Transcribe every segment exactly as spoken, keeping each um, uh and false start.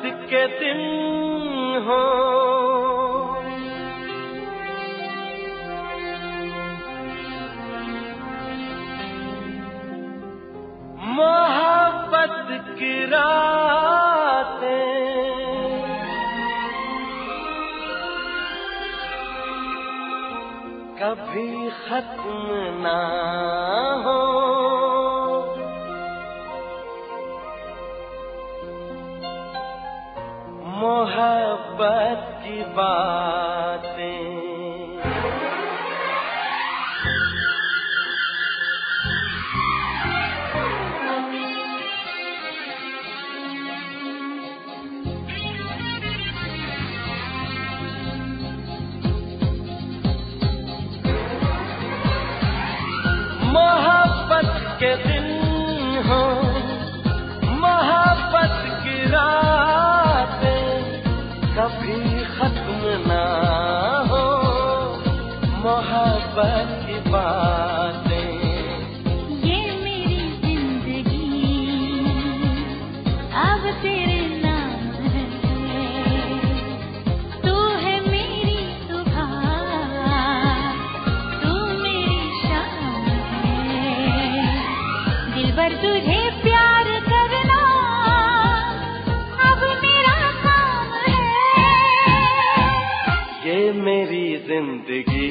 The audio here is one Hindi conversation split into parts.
के दिन हो, मोहब्बत की रातें कभी खत्म ना हो, मोहब्बत की बातें मोहब्बत के दिन हो, मोहब्बत की रातें कभी खत्म ना हो, मोहब्बत की बातें। ये मेरी जिंदगी अब तेरे नाम है, तू है मेरी सुबह, तू मेरी शाम है, दिलबर तुझे प्यार करना अब मेरा काम है। ये मेरी जिंदगी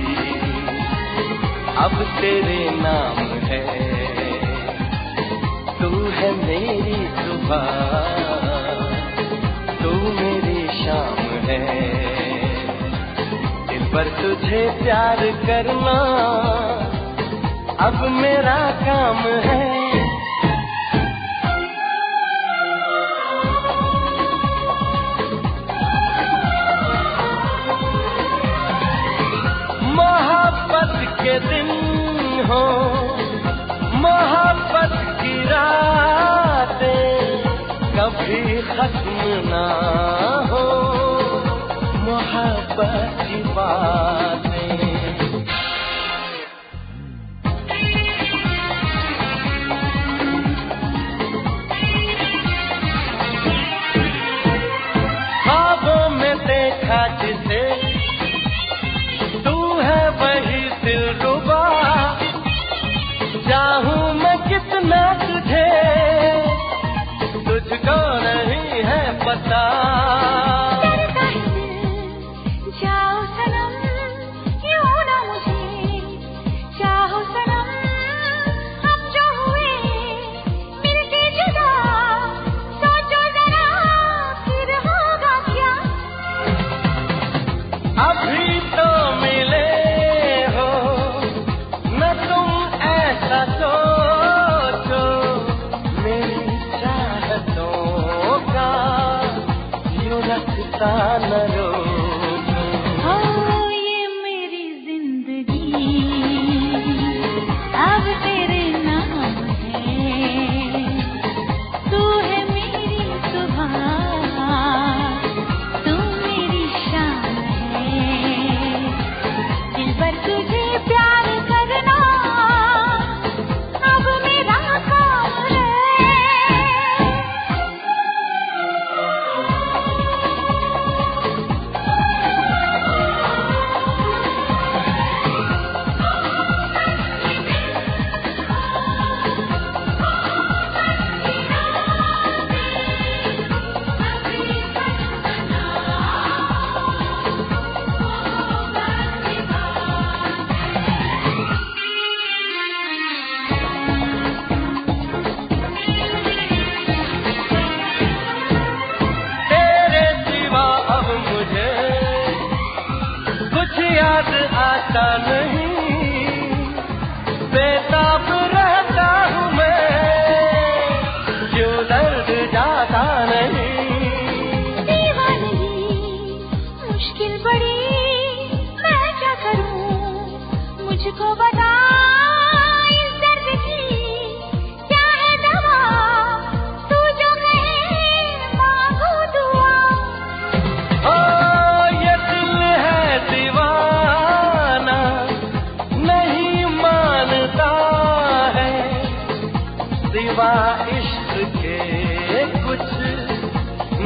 अब तेरे नाम है, तू है मेरी सुबह, तू मेरी शाम है, दिलबर तुझे प्यार करना अब मेरा काम है। मोहब्बत के दिन हो, मोहब्बत की रातें कभी खत्म ना हो, मोहब्बत की बातें। ख्वाबों में देखा जिसे तू है वही दिलरुबा, चाहूं मैं कितना तुझे, तुझको नहीं है पता। जाओ सनम यूं ना मुझे, चाहो सनम हम जो हुए मिलके जुदा, सोचो जरा फिर होगा क्या। अभी तो मिले हो न तुम ऐसा सोचो, मेरी चाहतों का यूं रखता न रोको। हो ये मेरी जिंदगी अब तेरे नाम है, तू है मेरी सुबह, तू मेरी शाम है, दिलबर तुझे प्यार करना अब मेरा काम है।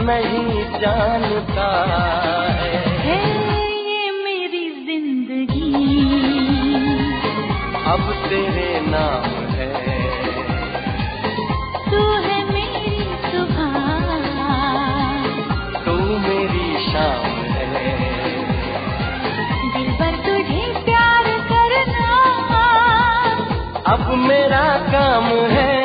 नहीं जानता है। है ये मेरी जिंदगी अब तेरे नाम है। तू है मेरी सुबह, तू मेरी शाम है। दिल पर तुझे प्यार करना अब मेरा काम है।